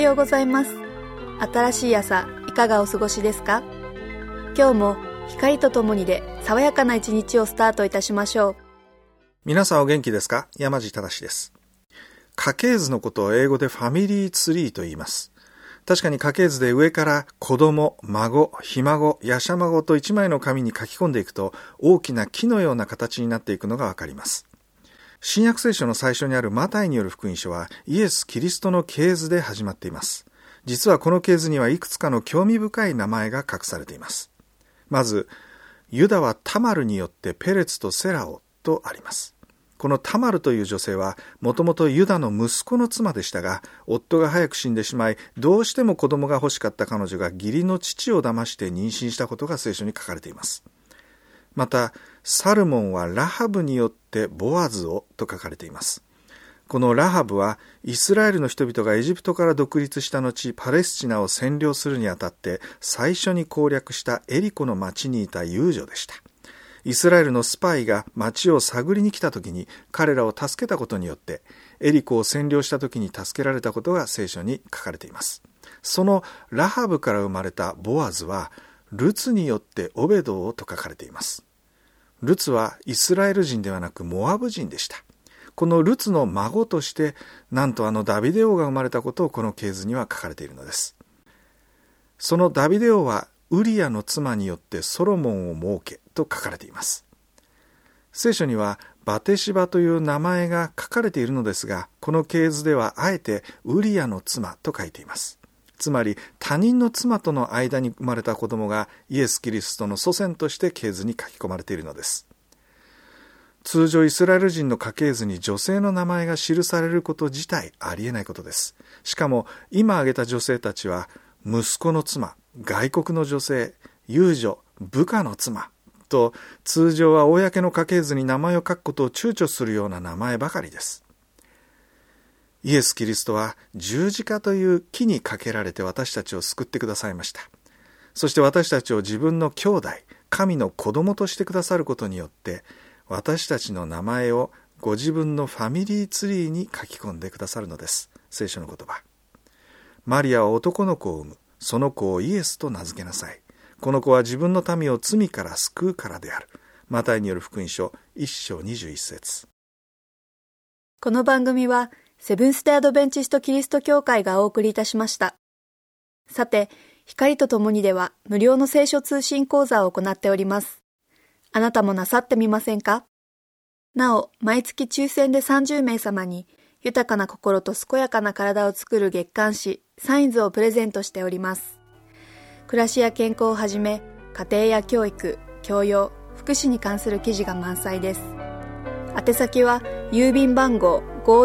ようございます。新しい朝、いかがお過ごしですか？今日も光とともにで爽やかな一日をスタートいたしましょう。 皆さんお元気ですか？山地正です。家系図のことを英語でファミリーツリーと言います。確かに家系図で上から子供、孫、ひ孫、やしゃ孫と一枚の紙に書き込んでいくと大きな木のような形になっていくのがわかります。新約聖書の最初にあるマタイによる福音書はイエス・キリストの系図で始まっています。実はこの系図にはいくつかの興味深い名前が隠されています。まず、ユダはタマルによってペレツとセラをとあります。このタマルという女性はもともとユダの息子の妻でしたが、夫が早く死んでしまい、どうしても子供が欲しかった彼女が義理の父を騙して妊娠したことが聖書に書かれています。また、サルモンはラハブによってボアズをと書かれています。このラハブはイスラエルの人々がエジプトから独立した後、パレスチナを占領するにあたって最初に攻略したエリコの町にいた遊女でした。イスラエルのスパイが町を探りに来た時に彼らを助けたことによってエリコを占領した時に助けられたことが聖書に書かれています。そのラハブから生まれたボアズはルツによってオベドをと書かれています。ルツはイスラエル人ではなくモアブ人でした。このルツの孫としてなんとダビデ王が生まれたことをこの系図には書かれているのです。そのダビデ王はウリアの妻によってソロモンを設けと書かれています。聖書にはバテシバという名前が書かれているのですが、この系図ではあえてウリアの妻と書いています。つまり他人の妻との間に生まれた子供がイエス・キリストの祖先として系図に書き込まれているのです。通常イスラエル人の家系図に女性の名前が記されること自体ありえないことです。しかも今挙げた女性たちは息子の妻、外国の女性、遊女、部下の妻と通常は公の家系図に名前を書くことを躊躇するような名前ばかりです。イエス・キリストは十字架という木にかけられて私たちを救ってくださいました。そして私たちを自分の兄弟、神の子供としてくださることによって私たちの名前をご自分のファミリーツリーに書き込んでくださるのです。聖書の言葉。マリアは男の子を産む。その子をイエスと名付けなさい。この子は自分の民を罪から救うからである。マタイによる福音書1章21節。 この番組はセブンステアドベンチストキリスト教会がお送りいたしました。さて、光とともにでは無料の聖書通信講座を行っております。あなたもなさってみませんか？なお、毎月抽選で30名様に豊かな心と健やかな体を作る月刊誌サインズをプレゼントしております。暮らしや健康をはじめ、家庭や教育、教養、福祉に関する記事が満載です。宛先は郵便番号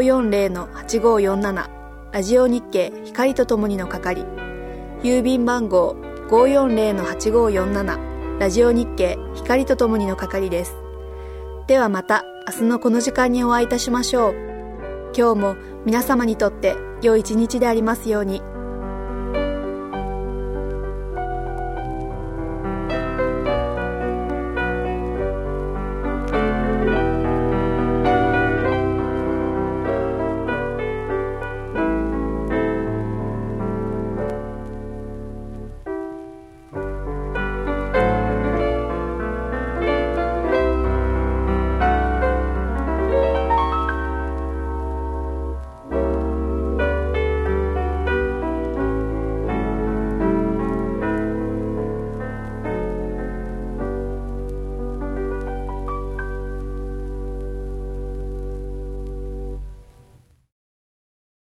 540-8547 ラジオ日経光とともにの係、郵便番号 540-8547 ラジオ日経光とともにの係です。ではまた明日のこの時間にお会いいたしましょう。今日も皆様にとって良い一日でありますように。